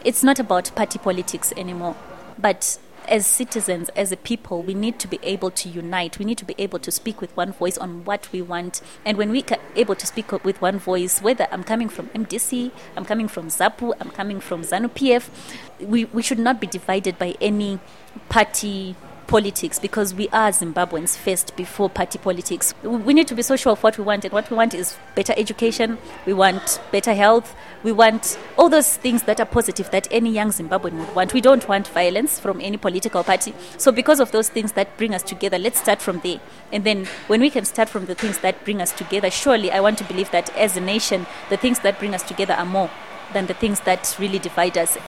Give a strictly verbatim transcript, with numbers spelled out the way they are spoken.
it's not about party politics anymore, but as citizens, as a people, we need to be able to unite. We need to be able to speak with one voice on what we want. And when we are able to speak with one voice, whether I'm coming from M D C, I'm coming from ZAPU, I'm coming from ZANU-P F, we, we should not be divided by any party politics, because we are Zimbabweans first before party politics. We need to be so sure of what we want, and what we want is better education, we want better health, we want all those things that are positive that any young Zimbabwean would want. We don't want violence from any political party. So because of those things that bring us together, let's start from there. And then when we can start from the things that bring us together, surely I want to believe that as a nation, the things that bring us together are more than the things that really divide us.